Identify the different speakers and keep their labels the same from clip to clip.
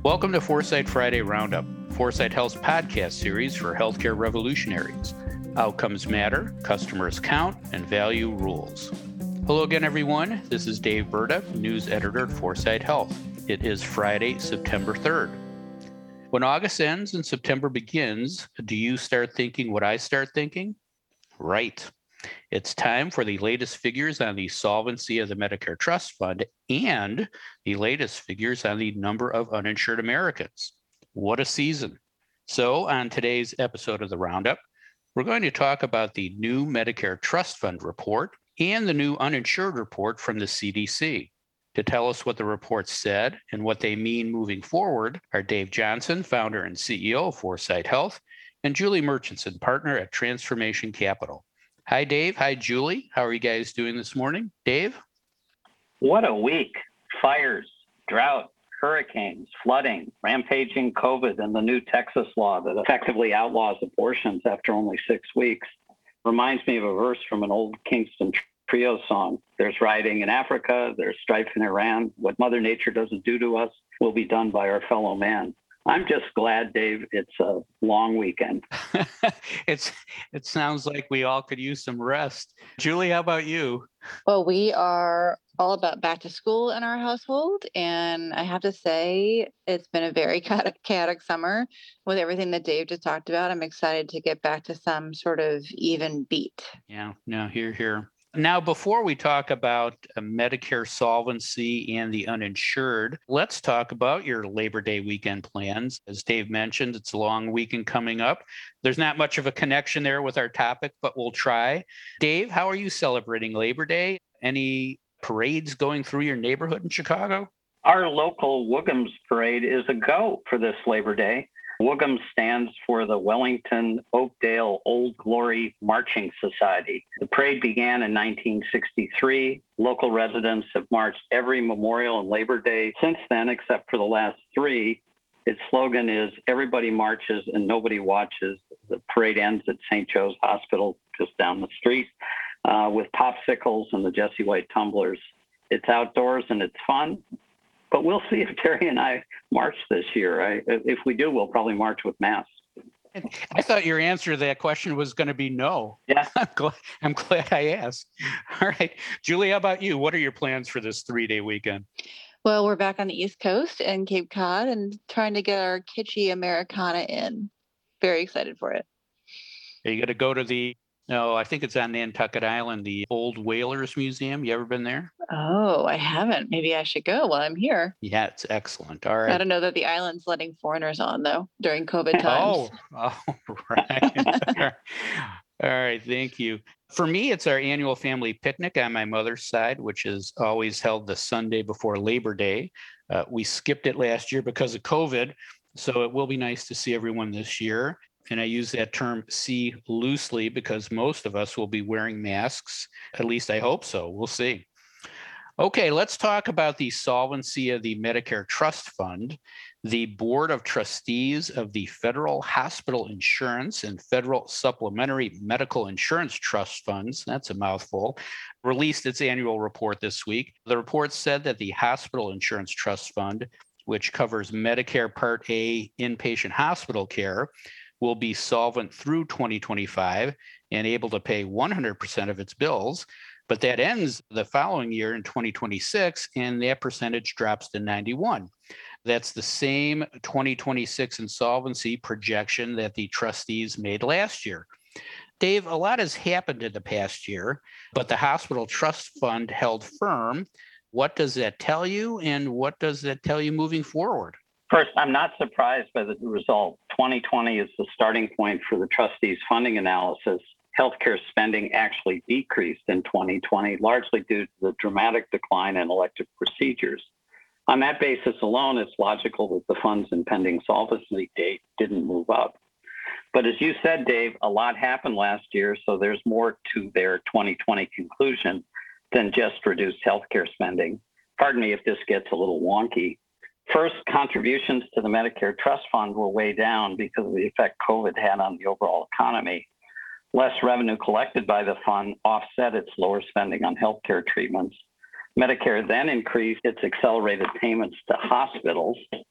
Speaker 1: Welcome to Foresight Friday Roundup, Foresight Health's podcast series for healthcare revolutionaries. Outcomes matter, customers count, and value rules. Hello again, everyone. This is Dave Burda, news editor at Foresight Health. It is Friday, September 3rd. When August ends and September begins, do you start thinking what I start thinking? Right. It's time for the latest figures on the solvency of the Medicare Trust Fund and the latest figures on the number of uninsured Americans. What a season. So on today's episode of the Roundup, we're going to talk about the new Medicare Trust Fund report and the new uninsured report from the CDC. To tell us what the report said and what they mean moving forward are Dave Johnson, founder and CEO of Foresight Health, and Julie Murchison, partner at Transformation Capital. Hi, Dave. Hi, Julie. How are you guys doing this morning? Dave?
Speaker 2: What a week. Fires, drought, hurricanes, flooding, rampaging COVID, and the new Texas law that effectively outlaws abortions after only 6 weeks. Reminds me of a verse from an old Kingston Trio song. There's rioting in Africa, there's strife in Iran. What Mother Nature doesn't do to us will be done by our fellow man. I'm just glad, Dave, it's a long weekend.
Speaker 1: It sounds like we all could use some rest. Julie, how about you?
Speaker 3: Well, we are all about back to school in our household. And I have to say, it's been a very chaotic summer with everything that Dave just talked about. I'm excited to get back to some sort of even beat.
Speaker 1: Yeah, no, here. Now, before we talk about Medicare solvency and the uninsured, let's talk about your Labor Day weekend plans. As Dave mentioned, it's a long weekend coming up. There's not much of a connection there with our topic, but we'll try. Dave, how are you celebrating Labor Day? Any parades going through your neighborhood in Chicago?
Speaker 2: Our local Woogums parade is a go for this Labor Day. Woogums stands for the Wellington Oakdale Old Glory Marching Society. The parade began in 1963. Local residents have marched every Memorial and Labor Day since then, except for the last 3. Its slogan is, everybody marches and nobody watches. The parade ends at St. Joe's Hospital, just down the street, with popsicles and the Jesse White tumblers. It's outdoors and it's fun. But we'll see if Terry and I march this year. If we do, we'll probably march with masks.
Speaker 1: I thought your answer to that question was going to be no.
Speaker 2: Yeah.
Speaker 1: I'm glad I asked. All right. Julie, how about you? What are your plans for this 3-day weekend?
Speaker 3: Well, we're back on the East Coast and Cape Cod and trying to get our kitschy Americana in. Very excited for it.
Speaker 1: Are you going to go to I think it's on Nantucket Island, the Old Whalers Museum. You ever been there?
Speaker 3: Oh, I haven't. Maybe I should go while I'm here.
Speaker 1: Yeah, it's excellent. All right.
Speaker 3: I don't know that the island's letting foreigners on, though, during COVID times.
Speaker 1: Oh, right. All right. Thank you. For me, it's our annual family picnic on my mother's side, which is always held the Sunday before Labor Day. We skipped it last year because of COVID, so it will be nice to see everyone this year. And I use that term see loosely because most of us will be wearing masks. At least I hope so. We'll see. Okay, let's talk about the solvency of the Medicare Trust Fund. The Board of Trustees of the Federal Hospital Insurance and Federal Supplementary Medical Insurance Trust Funds, that's a mouthful, released its annual report this week. The report said that the Hospital Insurance Trust Fund, which covers Medicare Part A inpatient hospital care, will be solvent through 2025 and able to pay 100% of its bills. But that ends the following year in 2026, and that percentage drops to 91. That's the same 2026 insolvency projection that the trustees made last year. Dave, a lot has happened in the past year, but the Hospital Trust Fund held firm. What does that tell you, and what does that tell you moving forward?
Speaker 2: First, I'm not surprised by the result. 2020 is the starting point for the trustees' funding analysis. Healthcare spending actually decreased in 2020, largely due to the dramatic decline in elective procedures. On that basis alone, it's logical that the fund's impending solvency date didn't move up. But as you said, Dave, a lot happened last year, so there's more to their 2020 conclusion than just reduced healthcare spending. Pardon me if this gets a little wonky. First, contributions to the Medicare Trust Fund were way down because of the effect COVID had on the overall economy. Less revenue collected by the fund offset its lower spending on healthcare treatments. Medicare then increased its accelerated payments to hospitals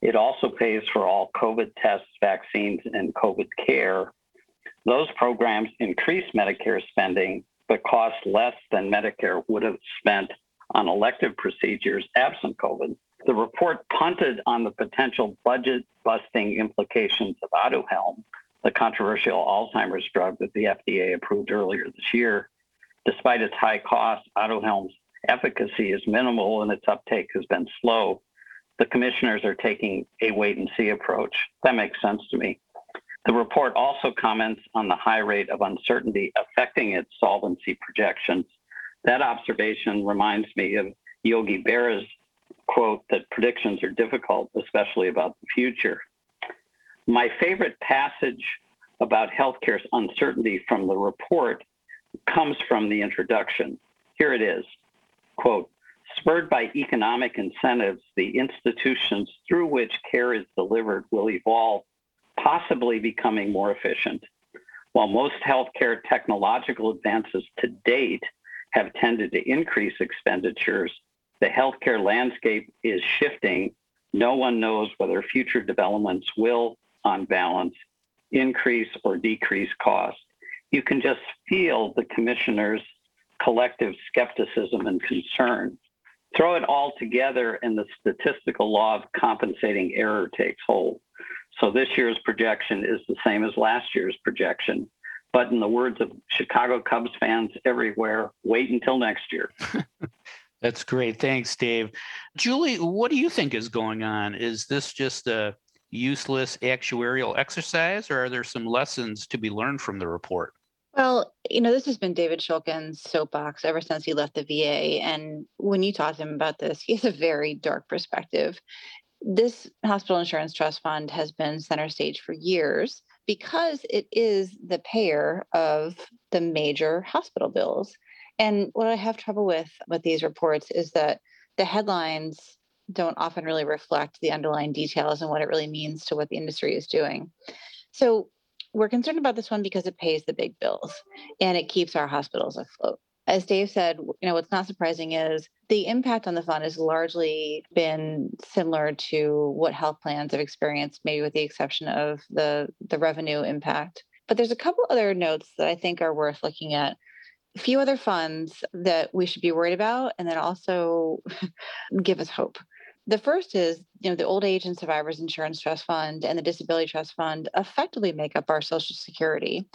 Speaker 2: It also pays for all COVID tests, vaccines, and COVID care. Those programs increase Medicare spending, but cost less than Medicare would have spent on elective procedures absent COVID. The report punted on the potential budget-busting implications of Aduhelm, the controversial Alzheimer's drug that the FDA approved earlier this year. Despite its high cost, Aduhelm's efficacy is minimal and its uptake has been slow. The commissioners are taking a wait-and-see approach. That makes sense to me. The report also comments on the high rate of uncertainty affecting its solvency projections. That observation reminds me of Yogi Berra's quote that predictions are difficult, especially about the future. My favorite passage about healthcare's uncertainty from the report comes from the introduction. Here it is, quote, spurred by economic incentives, the institutions through which care is delivered will evolve, possibly becoming more efficient. While most healthcare technological advances to date have tended to increase expenditures, the healthcare landscape is shifting. No one knows whether future developments will, on balance, increase or decrease costs. You can just feel the commissioners' collective skepticism and concern. Throw it all together and the statistical law of compensating error takes hold. So this year's projection is the same as last year's projection. But in the words of Chicago Cubs fans everywhere, wait until next year.
Speaker 1: That's great. Thanks, Dave. Julie, what do you think is going on? Is this just a useless actuarial exercise, or are there some lessons to be learned from the report?
Speaker 3: Well, this has been David Shulkin's soapbox ever since he left the VA. And when you talk to him about this, he has a very dark perspective. This hospital insurance trust fund has been center stage for years because it is the payer of the major hospital bills. And what I have trouble with these reports is that the headlines don't often really reflect the underlying details and what it really means to what the industry is doing. So we're concerned about this one because it pays the big bills and it keeps our hospitals afloat. As Dave said, what's not surprising is the impact on the fund has largely been similar to what health plans have experienced, maybe with the exception of the revenue impact. But there's a couple other notes that I think are worth looking at. A few other funds that we should be worried about and that also give us hope. The first is, the Old Age and Survivors Insurance Trust Fund and the Disability Trust Fund effectively make up our Social Security.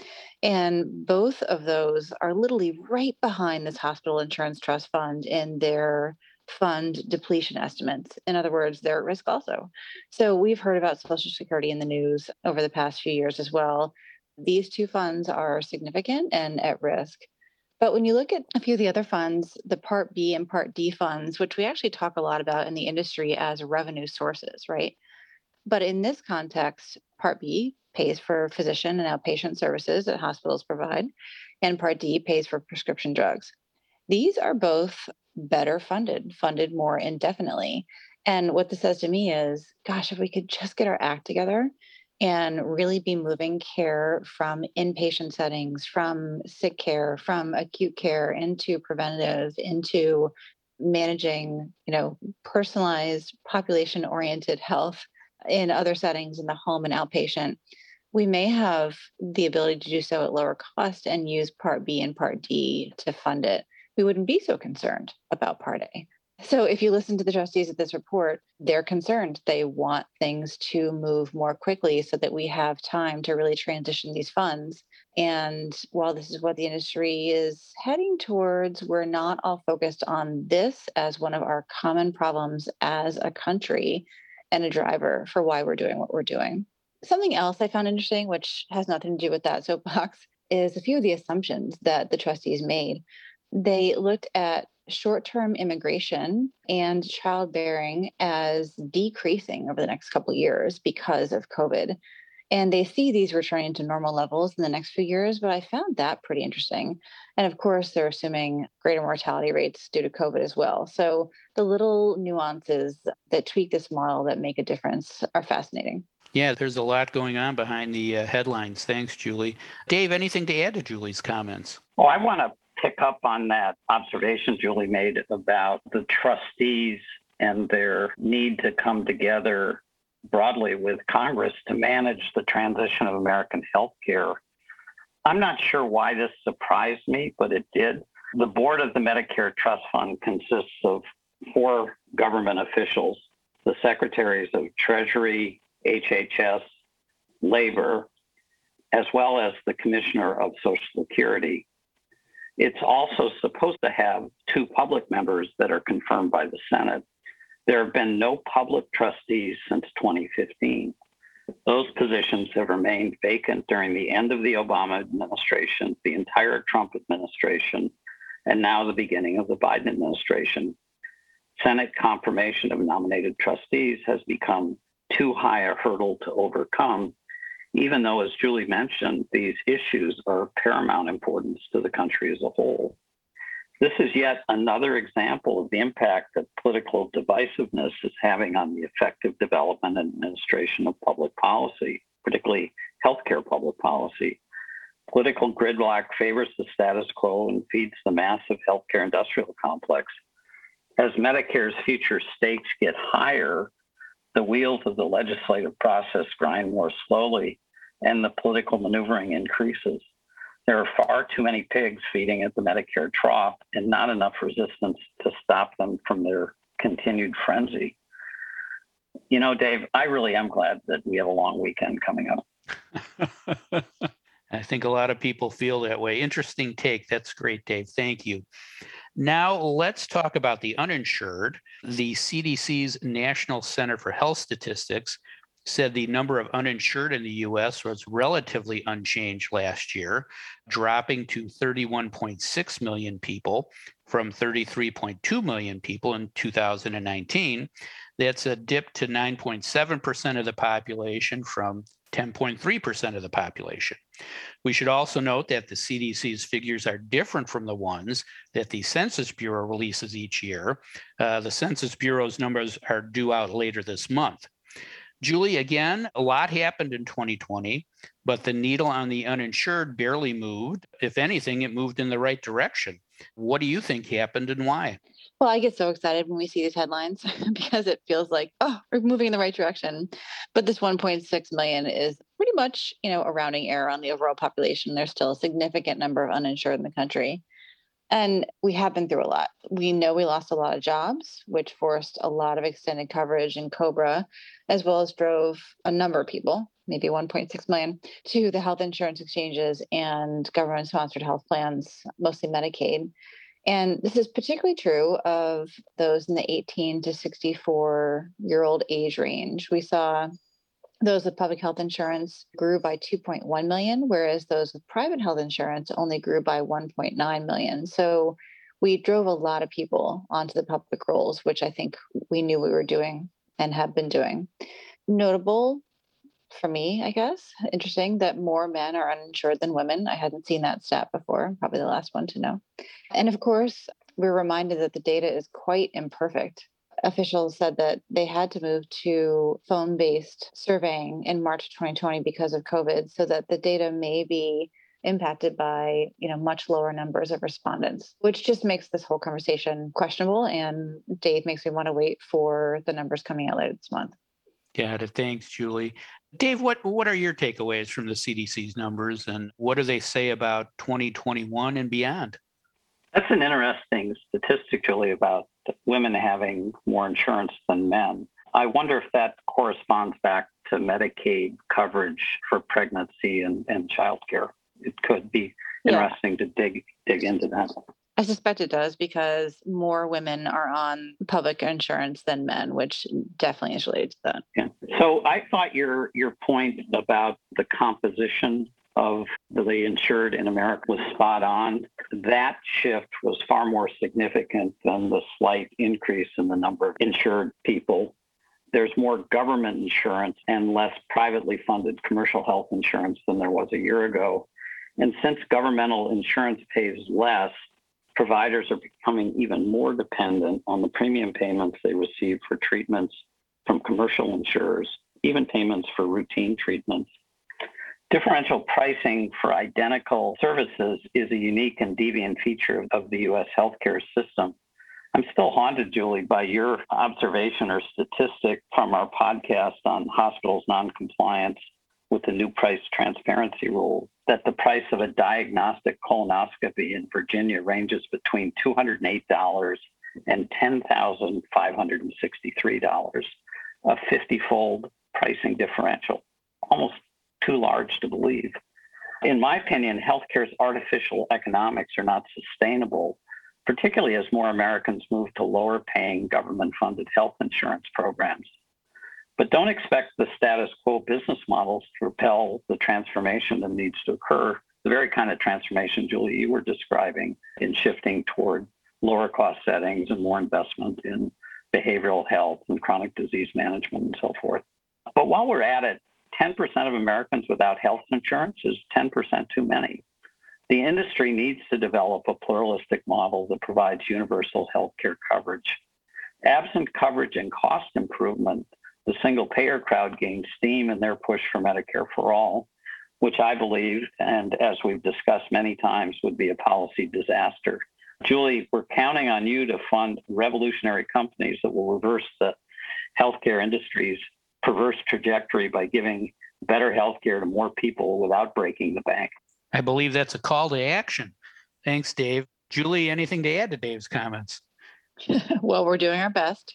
Speaker 3: And both of those are literally right behind this Hospital Insurance Trust Fund in their fund depletion estimates. In other words, they're at risk also. So we've heard about Social Security in the news over the past few years as well. These two funds are significant and at risk. But when you look at a few of the other funds, the Part B and Part D funds, which we actually talk a lot about in the industry as revenue sources, right? But in this context, Part B pays for physician and outpatient services that hospitals provide, and Part D pays for prescription drugs. These are both better funded more indefinitely. And what this says to me is, gosh, if we could just get our act together and really be moving care from inpatient settings, from sick care, from acute care into preventative, into managing, personalized population-oriented health in other settings in the home and outpatient, we may have the ability to do so at lower cost and use Part B and Part D to fund it. We wouldn't be so concerned about Part A. So if you listen to the trustees of this report, they're concerned. They want things to move more quickly so that we have time to really transition these funds. And while this is what the industry is heading towards, we're not all focused on this as one of our common problems as a country and a driver for why we're doing what we're doing. Something else I found interesting, which has nothing to do with that soapbox, is a few of the assumptions that the trustees made. They looked at short-term immigration and childbearing as decreasing over the next couple of years because of COVID. And they see these returning to normal levels in the next few years, but I found that pretty interesting. And of course, they're assuming greater mortality rates due to COVID as well. So the little nuances that tweak this model that make a difference are fascinating.
Speaker 1: Yeah, there's a lot going on behind the headlines. Thanks, Julie. Dave, anything to add to Julie's comments?
Speaker 2: Well, I want to pick up on that observation Julie made about the trustees and their need to come together broadly with Congress to manage the transition of American healthcare. I'm not sure why this surprised me, but it did. The board of the Medicare Trust Fund consists of 4 government officials, the secretaries of Treasury, HHS, Labor, as well as the Commissioner of Social Security. It's also supposed to have 2 public members that are confirmed by the Senate. There have been no public trustees since 2015. Those positions have remained vacant during the end of the Obama administration, the entire Trump administration, and now the beginning of the Biden administration. Senate confirmation of nominated trustees has become too high a hurdle to overcome, even though, as Julie mentioned, these issues are of paramount importance to the country as a whole. This is yet another example of the impact that political divisiveness is having on the effective development and administration of public policy, particularly healthcare public policy. Political gridlock favors the status quo and feeds the massive healthcare industrial complex. As Medicare's future stakes get higher, the wheels of the legislative process grind more slowly and the political maneuvering increases. There are far too many pigs feeding at the Medicare trough and not enough resistance to stop them from their continued frenzy. You know, Dave, I really am glad that we have a long weekend coming up.
Speaker 1: I think a lot of people feel that way. Interesting take. That's great, Dave. Thank you. Now let's talk about the uninsured. The CDC's National Center for Health Statistics said the number of uninsured in the U.S. was relatively unchanged last year, dropping to 31.6 million people from 33.2 million people in 2019. That's a dip to 9.7% of the population from 10.3% of the population. We should also note that the CDC's figures are different from the ones that the Census Bureau releases each year. The Census Bureau's numbers are due out later this month. Julie, again, a lot happened in 2020, but the needle on the uninsured barely moved. If anything, it moved in the right direction. What do you think happened and why?
Speaker 3: Well, I get so excited when we see these headlines because it feels like, oh, we're moving in the right direction. But this 1.6 million is pretty much, a rounding error on the overall population. There's still a significant number of uninsured in the country. And we have been through a lot. We know we lost a lot of jobs, which forced a lot of extended coverage in COBRA, as well as drove a number of people, maybe 1.6 million, to the health insurance exchanges and government-sponsored health plans, mostly Medicaid. And this is particularly true of those in the 18 to 64-year-old age range. We saw those with public health insurance grew by 2.1 million, whereas those with private health insurance only grew by 1.9 million. So we drove a lot of people onto the public rolls, which I think we knew we were doing and have been doing. Notable for me, I guess, interesting that more men are uninsured than women. I hadn't seen that stat before, probably the last one to know. And of course, we're reminded that the data is quite imperfect. Officials said that they had to move to phone-based surveying in March 2020 because of COVID, so that the data may be impacted by, much lower numbers of respondents, which just makes this whole conversation questionable. And Dave makes me want to wait for the numbers coming out later this month.
Speaker 1: Got it. Thanks, Julie. Dave, what are your takeaways from the CDC's numbers, and what do they say about 2021 and beyond?
Speaker 2: That's an interesting statistic, Julie, about women having more insurance than men. I wonder if that corresponds back to Medicaid coverage for pregnancy and childcare. It could be interesting to dig into that.
Speaker 3: I suspect it does, because more women are on public insurance than men, which definitely is related to that.
Speaker 2: Yeah. So I thought your point about the composition of the insured in America was spot on. That shift was far more significant than the slight increase in the number of insured people. There's more government insurance and less privately funded commercial health insurance than there was a year ago. And since governmental insurance pays less, providers are becoming even more dependent on the premium payments they receive for treatments from commercial insurers, even payments for routine treatments. Differential pricing for identical services is a unique and deviant feature of the U.S. healthcare system. I'm still haunted, Julie, by your observation or statistic from our podcast on hospitals' noncompliance with the new price transparency rule, that the price of a diagnostic colonoscopy in Virginia ranges between $208 and $10,563, a 50-fold pricing differential, almost too large to believe. In my opinion, healthcare's artificial economics are not sustainable, particularly as more Americans move to lower-paying government-funded health insurance programs. But don't expect the status quo business models to propel the transformation that needs to occur, the very kind of transformation, Julie, you were describing in shifting toward lower-cost settings and more investment in behavioral health and chronic disease management and so forth. But while we're at it, 10% of Americans without health insurance is 10% too many. The industry needs to develop a pluralistic model that provides universal healthcare coverage. Absent coverage and cost improvement, the single payer crowd gained steam in their push for Medicare for all, which I believe, and as we've discussed many times, would be a policy disaster. Julie, we're counting on you to fund revolutionary companies that will reverse the healthcare industry's perverse trajectory by giving better healthcare to more people without breaking the bank.
Speaker 1: I believe that's a call to action. Thanks, Dave. Julie, anything to add to Dave's comments?
Speaker 3: Well, we're doing our best.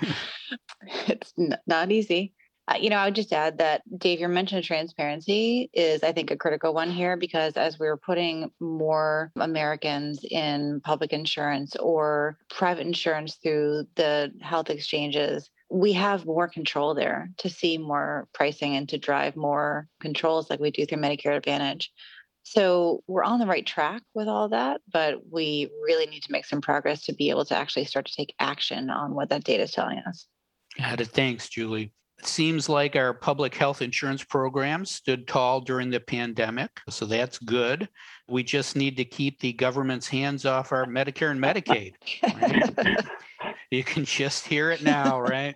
Speaker 3: It's not easy. I would just add that, Dave, your mention of transparency is, I think, a critical one here, because as we're putting more Americans in public insurance or private insurance through the health exchanges, we have more control there to see more pricing and to drive more controls like we do through Medicare Advantage. So we're on the right track with all that, but we really need to make some progress to be able to actually start to take action on what that data is telling us.
Speaker 1: Got it. Thanks, Julie. It seems like our public health insurance program stood tall during the pandemic, so that's good. We just need to keep the government's hands off our Medicare and Medicaid. Right? You can just hear it now, right?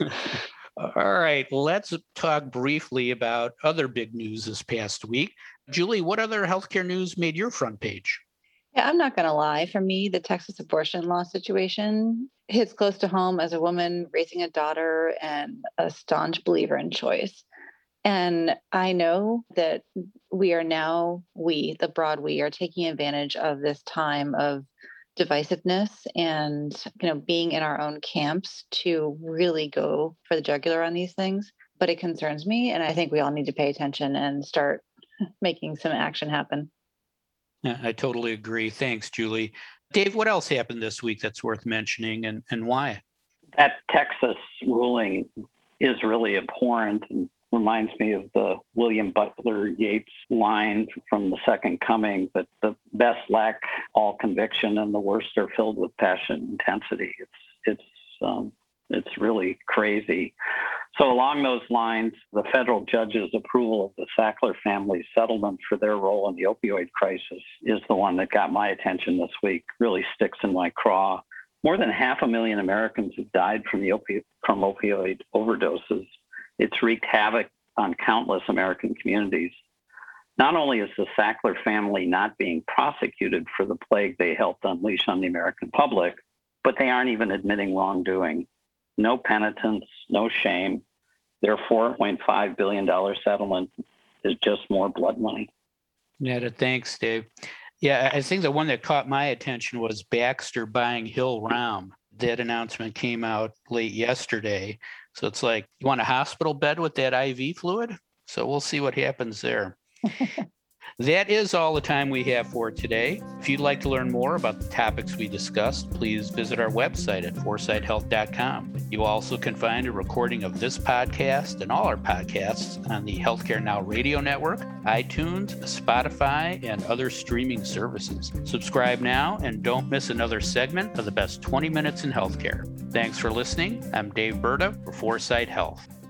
Speaker 1: All right, let's talk briefly about other big news this past week. Julie, what other healthcare news made your front page?
Speaker 3: Yeah, I'm not going to lie. For me, the Texas abortion law situation hits close to home as a woman raising a daughter and a staunch believer in choice. And I know that the broad we, are taking advantage of this time of divisiveness and being in our own camps to really go for the jugular on these things. But it concerns me, and I think we all need to pay attention and start making some action happen.
Speaker 1: Yeah, I totally agree. Thanks, Julie. Dave, what else happened this week that's worth mentioning, and why?
Speaker 2: That Texas ruling is really abhorrent and reminds me of the William Butler Yeats line from The Second Coming, that the best lack all conviction and the worst are filled with passion and intensity. It's really crazy. So along those lines, the federal judge's approval of the Sackler family's settlement for their role in the opioid crisis is the one that got my attention this week, really sticks in my craw. More than 500,000 Americans have died from opioid overdoses. It's wreaked havoc on countless American communities. Not only is the Sackler family not being prosecuted for the plague they helped unleash on the American public, but they aren't even admitting wrongdoing. No penitence, no shame. Their $4.5 billion settlement is just more blood money.
Speaker 1: Yeah, thanks, Dave. Yeah, I think the one that caught my attention was Baxter buying Hill-Rom. That announcement came out late yesterday. So it's like, you want a hospital bed with that IV fluid? So we'll see what happens there. That is all the time we have for today. If you'd like to learn more about the topics we discussed, please visit our website at foresightshealth.com. You also can find a recording of this podcast and all our podcasts on the Healthcare Now radio network, iTunes, Spotify, and other streaming services. Subscribe now and don't miss another segment of the best 20 minutes in healthcare. Thanks for listening. I'm Dave Berta for Foresight Health.